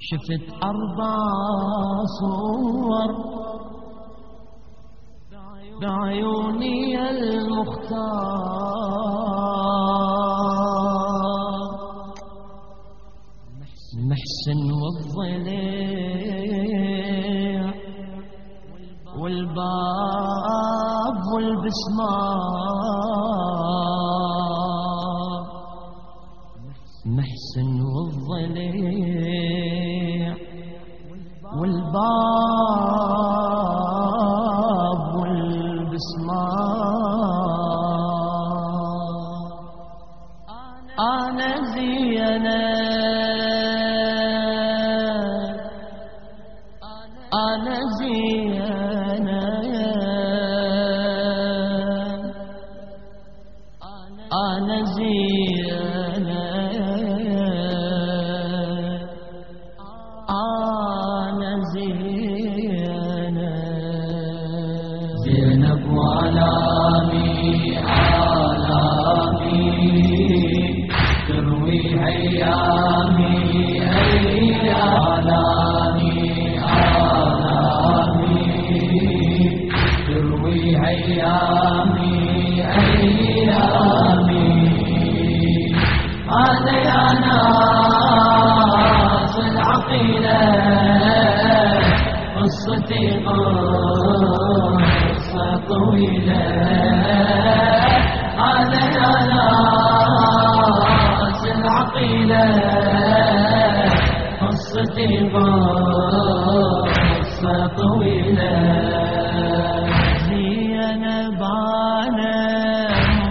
شفت 4 صور بعيوني المختار، محسن والضليع والباب والبسمار، محسن والضليع والباب والبسمار. أنا زينب، أنا زينب، أنا زينب، أنا زينب. زينب وعلامي عالمي تروي أيامي أيامي عالمي تروي أيامي أيامي. هذا يا ناس العقيلة قصتي قصة طويلة. هذا يا ناس العقيلة قصتي قصة طويلة. زينب عالم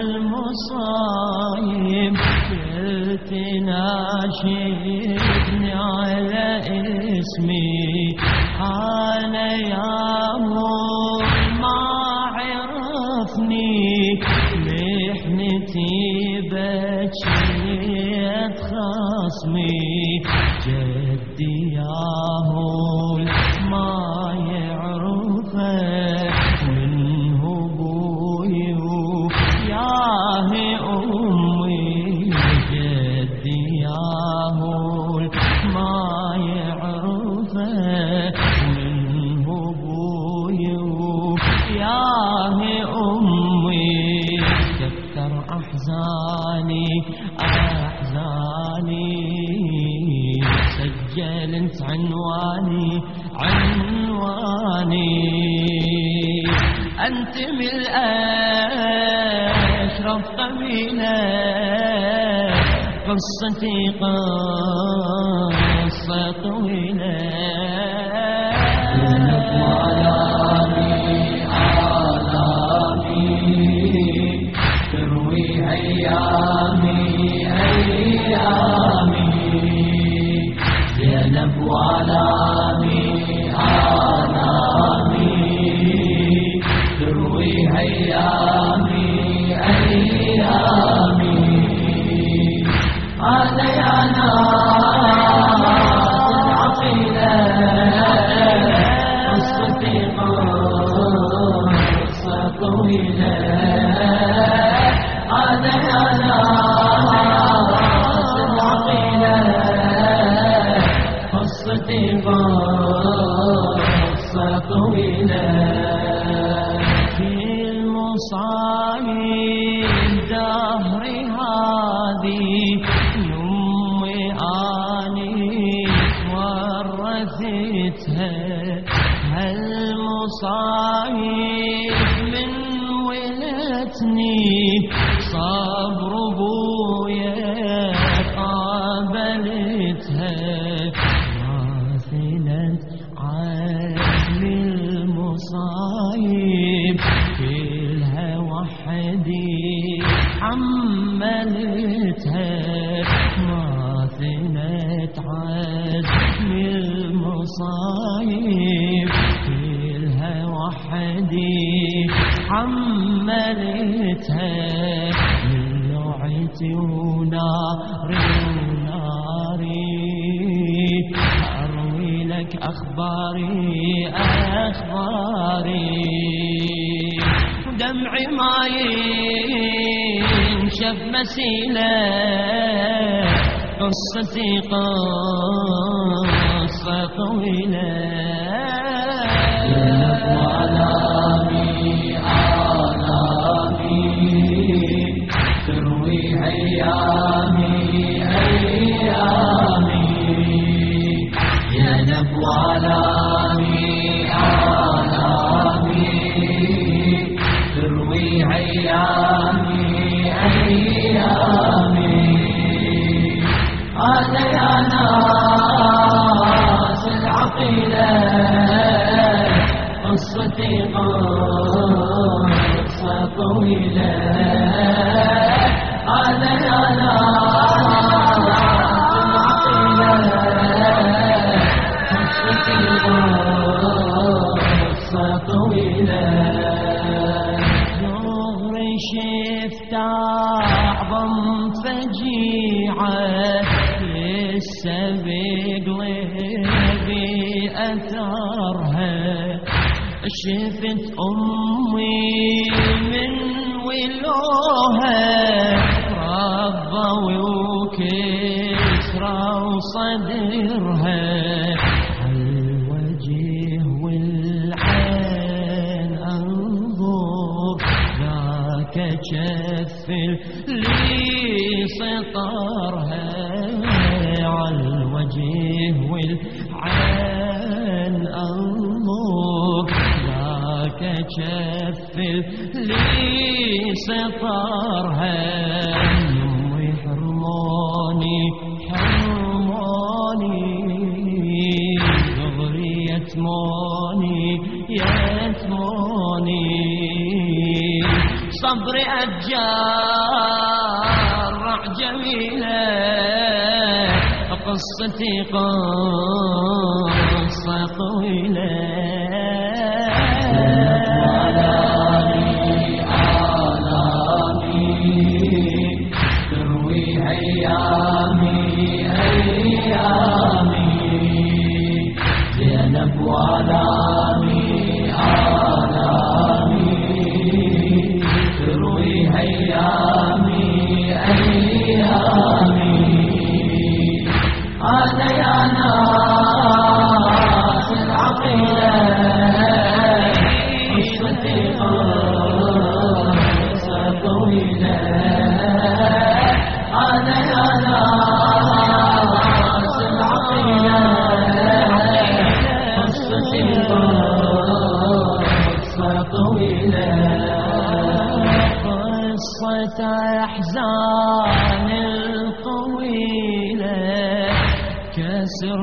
والمصايب قلت ناشدني على اسمي. أنا يا مول ما عرفني محنتي بجيت خصمي. جدي ياهول ما يعرفه منه ابوي وياه امي. جدي ياهول ما يعرفه منه ابوي وياه امي. كثر احزاني احزاني سجلت عنواني عنواني. أنت من أشرف قبيلة قصتي قصة طويلة. زينب وعلامي عالمي تروي أيامي أيامي. زينب وعلامي عالمي تروي أيامي أيامي. هذا يا ناس العقيلة قصتي قصة طويلة. هذا يا ناس العقيلة قصتي قصة طويلة. في المصايب دهري هذه يمي أني ورثتها. هالمصايب من ولتني صبر ابويا قابلتها. مثلت عزم المصايب كلها وحدي حملتها. مثلت عزم المصايب كلها وحدي حملتها. من لوعتي وناري وناري أروي لك أخباري أخباري. دمعي ما ينشف مسيلة قصتي قصة طويلة زينب وآلامي آلامي تروي أيامي أيامي زينب وآلامي آلامي تروي أيامي أيامي هذا يا ناس العقيلة قصتي قصة طويلة هذا يا ناس العقيلة قصتي قصة طويلة زهري شفت أعظم فجيعة السبق لبي أثرها شفت أمي من ولوها ربوا وكسرى وصدرها الوجه والعين انظر ذاك جف لي سطرها عالوجه والعين انظر ذاك جف لي سطرها يمي حرموني حرموني دغري يتموني يتموني صبري أتجرع جميلة قصتي قصة طويلة آلامي تروي أيامي أيامي زينب وآلامي آلامي تروي أيامي أيامي هذا يا ناس العقيلة قصتي قصة طويلة هذا يا ناس العقيلة قصتي قصة طويلة قصة أحزان الطويلة كسر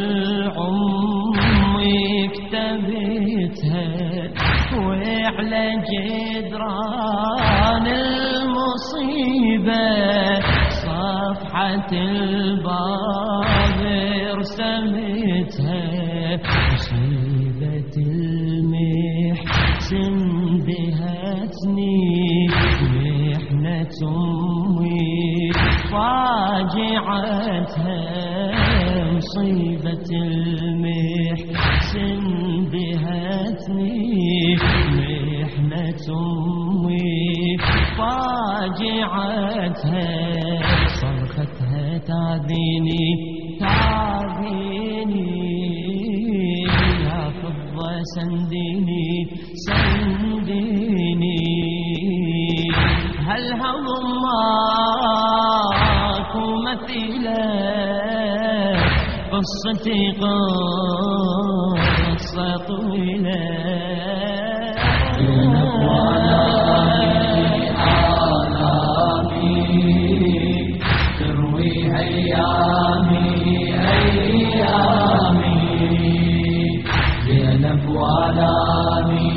ضلعم كتبتها وعلى جدران المصيبة صفحة الباب رسمتها مصيبة المحسن دهتني محنة أمي فاجعتها مصيبة المحسن دهتني محنة أمي فاجعتها صرختها تعذيني تعذيني يا فضة سنديني سنديني هل هماك مثيلة قصتي قصة طويلة زينب وآلامي آلامي تروي أيامي أيامي زينب وآلامي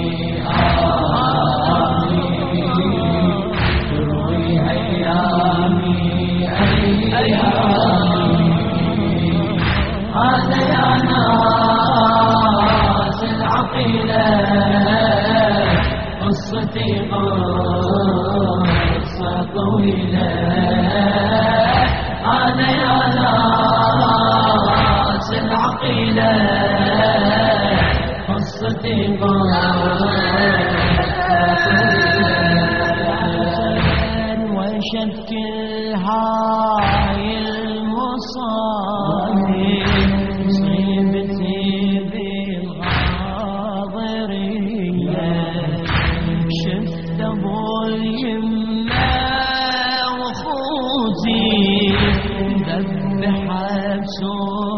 آلامي تروي أيامي أيامي هذا يا ناس العقيلة قصتي قصة طويلة هذا يا ناس العقيلة قصتي وشد كل هاي المصايب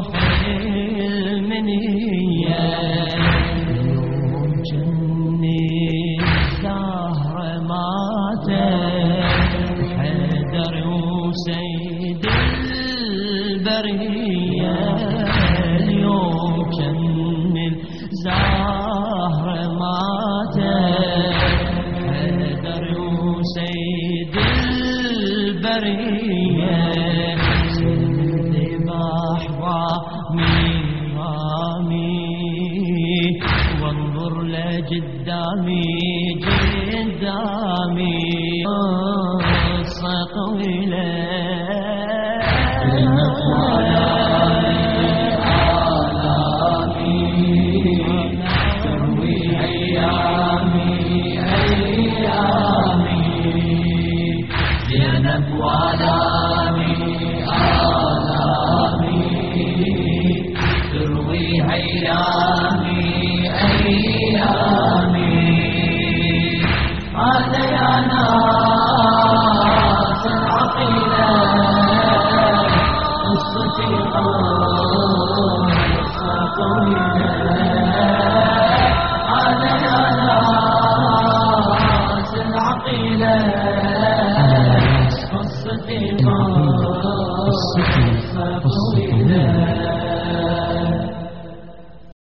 روح المنية يوم جني الزهرة ماتت حيدر وسيد البرية اليوم جني الزهرة ماتت حيدر وسيد البرية وانظر لجدامي جدامي